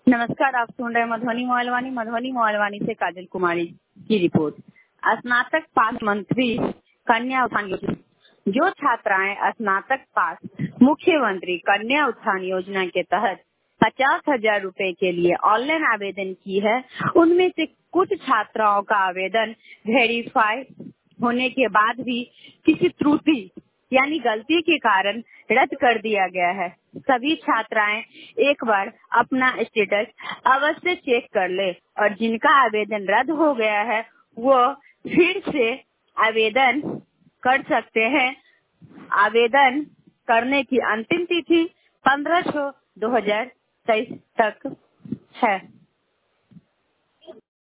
नमस्कार, आप सुन रहे हैं मधुबनी मोहलवानी से काजल कुमारी की रिपोर्ट। स्नातक पास मंत्री कन्या उत्थान योजना। जो छात्राएं स्नातक पास मुख्यमंत्री कन्या उत्थान योजना के तहत 50,000 रूपए के लिए ऑनलाइन आवेदन की है, उनमें से कुछ छात्राओं का आवेदन वेरीफाई होने के बाद भी किसी त्रुटि यानी गलती के कारण रद्द कर दिया गया है। सभी छात्राएं एक बार अपना स्टेटस अवश्य चेक कर ले और जिनका आवेदन रद्द हो गया है वो फिर से आवेदन कर सकते हैं। आवेदन करने की अंतिम तिथि 15/6/2023 तक है।